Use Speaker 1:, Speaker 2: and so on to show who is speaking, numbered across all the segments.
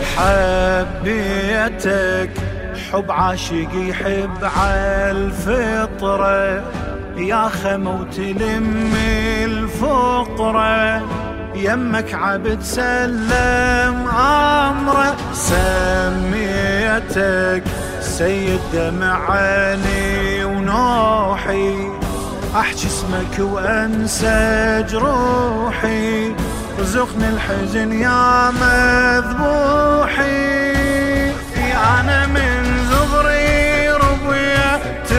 Speaker 1: حبيتك حب عاشق يحب عالفطرة، يا خمو تلم الفقرة، يمك عبد سلم امره. سميتك سيد دمع عيني ونوحي، احكي اسمك وانسى جروحي، رزقني الحزن يا مذبوحي. انا من زغري ربيت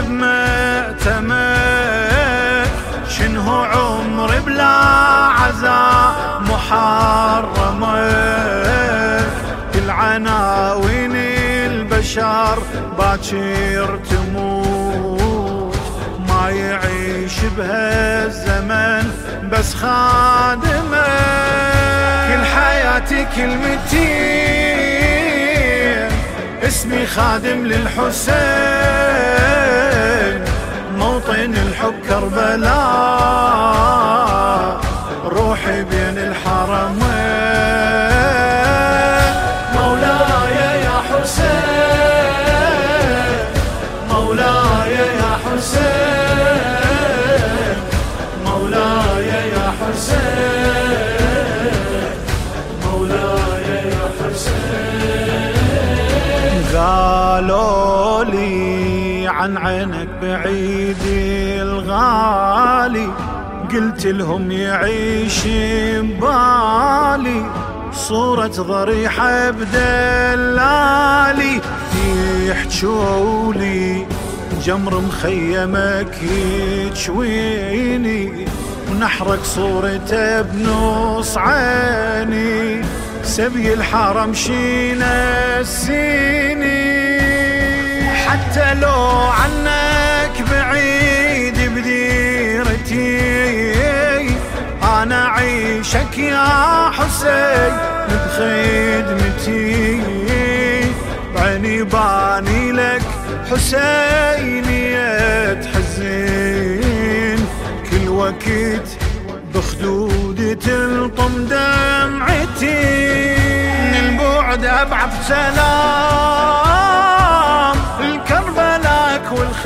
Speaker 1: بمأتمك، شنو عمري بلا عزاء محرمك، كل عناوين البشر باكر تموت، ما يعيش بهالزمن بس خادمك. كل حياتي كلمتين، اسمي خادم للحسين، موطن الحب كربلاء، روحي بين الحرمين. مولاي يا حسين، مولاي يا حسين، مولاي يا حسين، مولاي يا حسين. قالوا لي عن عينك بعيدي الغالي، قلت لهم يعيش ببالي صورة ضريحة بدلالي. يحجولي جمر مخيمك يجويني، ونحرق صورته بنص عيني، سبي الحرم شينا السيني. حتى لو عنك بعيد بديرتي، أنا عيشك يا حسين بخدمتي، بعيني باني لك حسينية حزين، كل وقت بخدودي تلطم دمعتي، من البعد أبعث سلام الكربلاك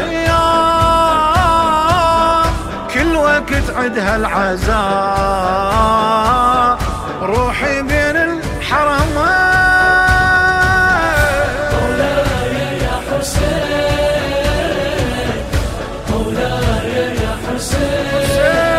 Speaker 1: والخيام، كل وقت عدها العزاء، روحي بين الحرمين.
Speaker 2: مولاي يا حسين، مولاي يا حسين،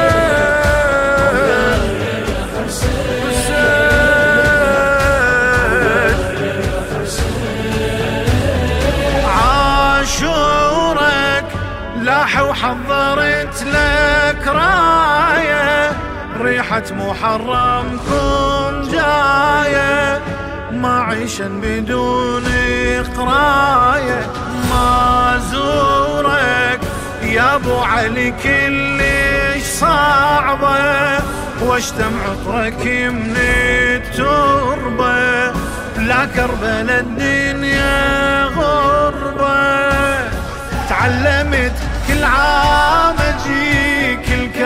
Speaker 1: لاح وحضرت لك راية، ريحة محرمكم جاية، ما عيشن بدون قراية، ما زورك يا ابو علي كلش صعبة، واشتم عطرك من التربة، لا كربلا الدنيا غربة. تعلمت كل عام اجيك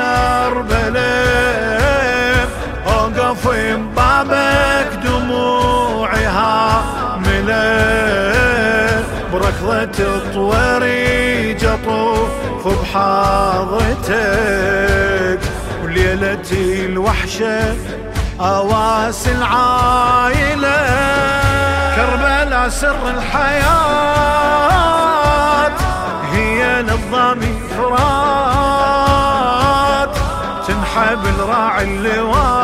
Speaker 1: الكربلاء، اوقف ببابك دموعي هاملة، بركضة الطواريج اطوف بحاضرتك، وليلتي الوحشة اواس العايلة. كربلاء سر الحياة، هي نظامي فرات، تنحب الراعي اللواء.